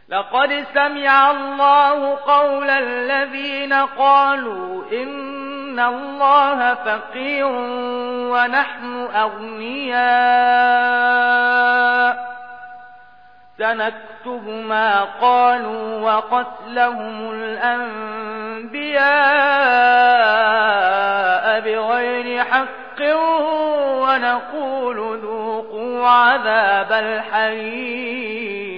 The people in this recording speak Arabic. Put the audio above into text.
لقد سمع الله قول الذين قالوا إن الله فقير ونحن أغنياء سنكتب ما قالوا وقتلهم الأنبياء بغير حق ونقول ذوقوا عذاب الحريق